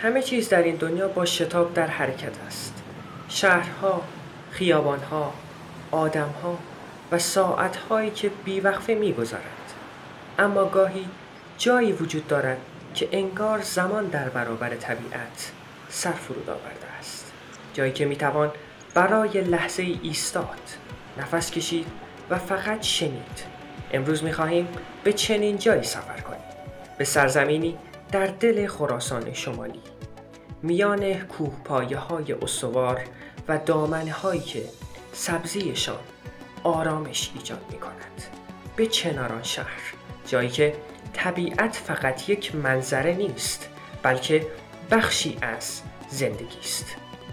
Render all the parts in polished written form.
همه چیز در این دنیا با شتاب در حرکت است. شهرها، خیابانها، آدمها و ساعتهایی که بیوقفه می‌گذرند. اما گاهی جایی وجود دارد که انگار زمان در برابر طبیعت سر فرود آورده است. جایی که میتوان برای لحظه ایستاد، نفس کشید و فقط شنید. امروز میخواهیم به چنین جایی سفر کنیم. به سرزمینی در دل خراسان شمالی، میان کوهپایه‌های استوار و دامنه‌هایی که سبزیشان آرامش ایجاد می‌کند. به چناران شهر، جایی که طبیعت فقط یک منظره نیست، بلکه بخشی از زندگی است.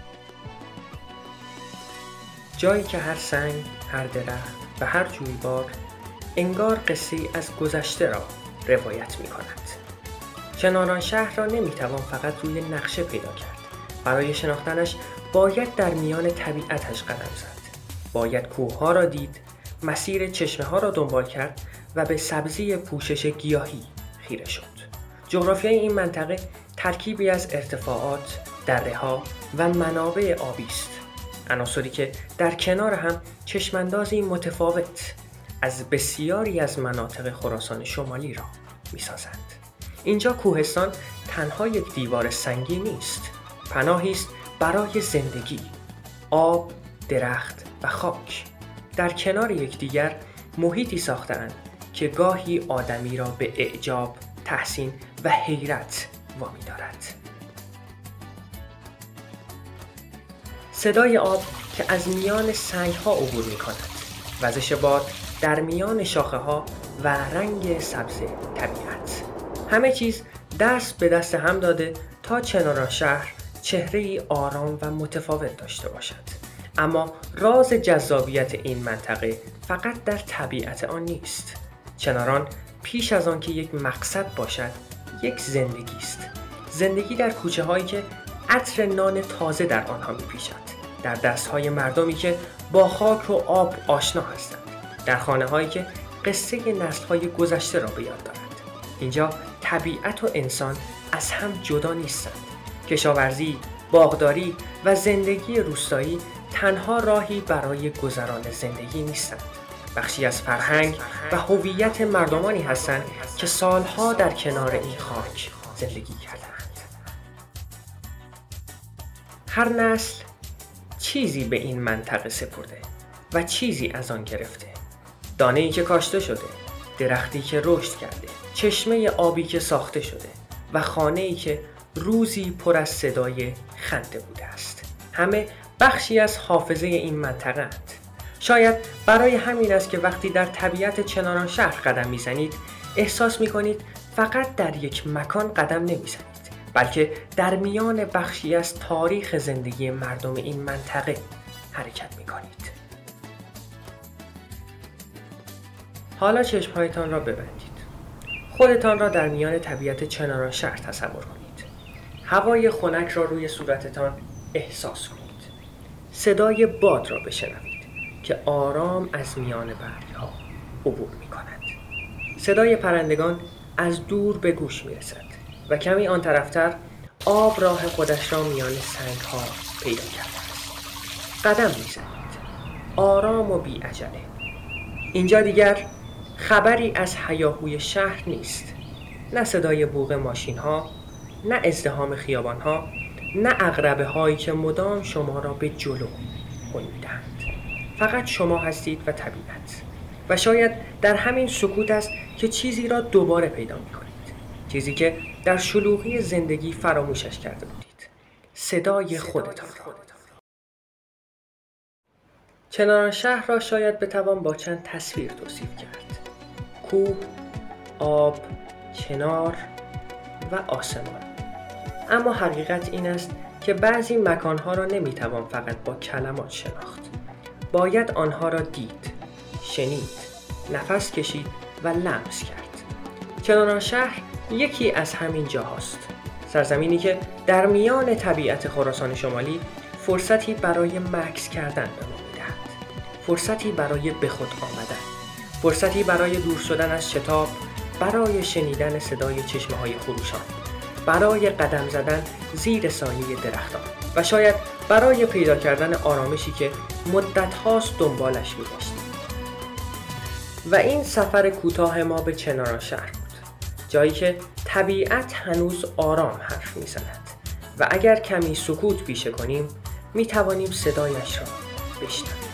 جایی که هر سنگ، هر درخت و هر جویبار انگار قصه‌ای از گذشته را روایت می‌کند. چناران شهر را نمی‌توان فقط روی نقشه پیدا کرد. برای شناختنش باید در میان طبیعتش قدم زد. باید کوه‌ها را دید، مسیر چشمه‌ها را دنبال کرد و به سبزی پوشش گیاهی خیره شد. جغرافیای این منطقه ترکیبی از ارتفاعات، دره‌ها و منابع آبی است. عناصری که در کنار هم چشم‌اندازی متفاوت از بسیاری از مناطق خراسان شمالی را می‌سازند. اینجا کوهستان تنها یک دیوار سنگی نیست، پناهی است برای زندگی. آب، درخت و خاک در کنار یکدیگر محیطی ساخته‌اند که گاهی آدمی را به اعجاب، تحسین و حیرت وامی دارد. صدای آب که از میان سنگ‌ها عبور می‌کند، وزش باد در میان شاخه‌ها و رنگ سبز طبیعت. همه چیز دست به دست هم داده تا چناران شهر چهره‌ای آرام و متفاوت داشته باشد. اما راز جذابیت این منطقه فقط در طبیعت آن نیست. چناران پیش از آن که یک مقصد باشد، یک زندگی است. زندگی در کوچه هایی که عطر نان تازه در آنها می‌پیچد، در دست‌های مردمی که با خاک و آب آشنا هستند، در خانه‌هایی که قصه نسل‌های گذشته را به یاد دارند. اینجا طبیعت و انسان از هم جدا نیستند. کشاورزی، باغداری و زندگی روستایی تنها راهی برای گذران زندگی نیستند. بخشی از فرهنگ و هویت مردمانی هستند که سالها در کنار این خاک زندگی کردند. هر نسل چیزی به این منطقه سپرده و چیزی از آن گرفته. دانه‌ای که کاشته شده، درختی که رشد کرده، چشمه آبی که ساخته شده و خانه‌ای که روزی پر از صدای خنده بوده است. همه بخشی از حافظه این منطقه اند. شاید برای همین است که وقتی در طبیعت چناران شهر قدم میزنید، احساس میکنید فقط در یک مکان قدم نمیزنید، بلکه در میان بخشی از تاریخ زندگی مردم این منطقه حرکت میکنید. حالا چشمهایتان را ببندید. خودتان را در میان طبیعت چناران شهر تصور کنید. هوای خنک را روی صورتتان احساس کنید. صدای باد را بشنوید که آرام از میان برگ‌ها عبور می‌کند. صدای پرندگان از دور به گوش می‌رسد و کمی آن طرفتر آب راه خودش را میان سنگ‌ها پیدا کرده است. قدم می‌زنید، آرام و بی‌عجله. اینجا دیگر خبری از هیاهوی شهر نیست. نه صدای بوق ماشین‌ها، نه ازدحام خیابان‌ها، نه عقربه هایی که مدام شما را به جلو هل می‌دهند. فقط شما هستید و طبیعت. و شاید در همین سکوت است که چیزی را دوباره پیدا می‌کنید. چیزی که در شلوغی زندگی فراموشش کرده بودید. صدای خودتان را. چناران شهر را شاید بتوان با چند تصویر توصیف کرد. کوه، آب، چنار و آسمان. اما حقیقت این است که بعضی مکانها را نمیتوان فقط با کلمات شناخت. باید آنها را دید، شنید، نفس کشید و لمس کرد. چناران شهر یکی از همین جاهاست. سرزمینی که در میان طبیعت خراسان شمالی فرصتی برای مکث کردن به ما میدهد. فرصتی برای به خود آمدن. فرصتی برای دور شدن از شتاب، برای شنیدن صدای چشمه‌های خروشان برای قدم زدن زیر سایه درختان و شاید برای پیدا کردن آرامشی که مدت هاست دنبالش می‌گشتیم. و این سفر کوتاه ما به چنارشهر بود، جایی که طبیعت هنوز آرام حرف می‌زند و اگر کمی سکوت پیشه کنیم می‌توانیم صدایش را بشنویم.